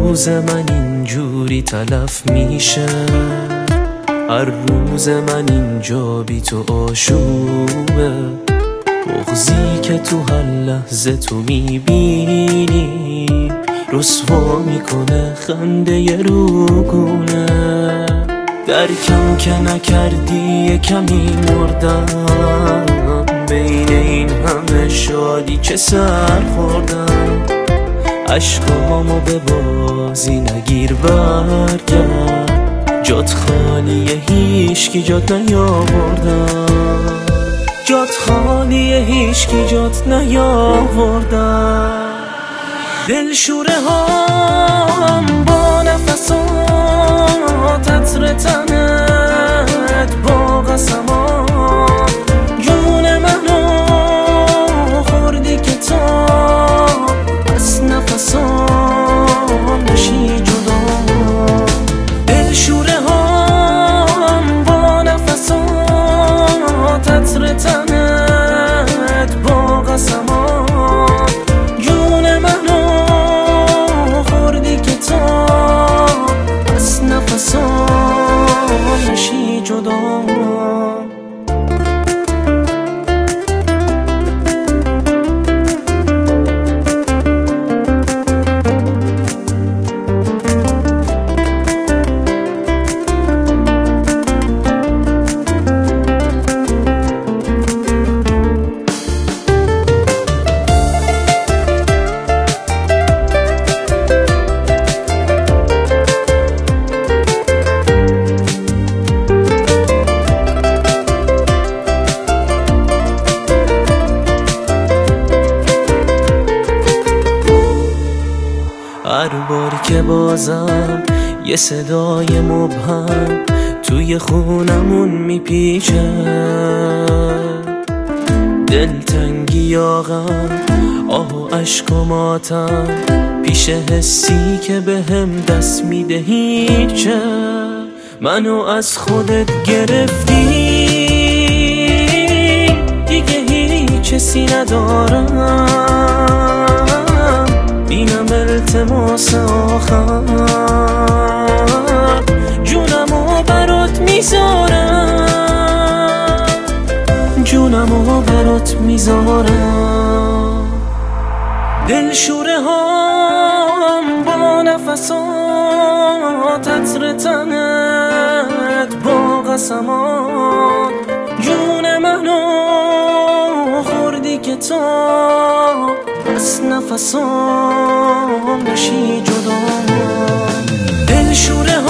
روز من اینجوری تلف میشه، هر روز من اینجا بی تو آشوبه. بغضی که تو هر لحظه تو میبینی رسوا میکنه خنده ی روگونه. درکم که نکردی یه کمی مردم، بین این همه شادی که سر خوردم. عشقامو به بازی نگیر برگرد، جات خالیه هیچکی جات نیاوردم، جات خالیه هیچکی جات نیاوردم. دلشوره هم با نفسات عطر تنت با قسمات جون منو خوردی که تا از نفسام نشی جدا. دلشوره هم با نفسات عطر تنت با قسمات جون منو خوردی که تا از نفسام نشی جدا. هر بار که بازم یه صدای مبهم توی خونمون میپیچه، دلتنگی یا غم آه و عشق و ماتم پیش حسی که بهم دست میده هیچه. منو از خودت گرفتی دیگه هیچ کسی ندارم، اینم التماس آخر جونمو برات میذارم، جونمو برات میذارم. دلشوره هم با نفسات عطر تنت با قسمات جون منو خوردی که تا از نفسام نشی جدا. دلشوره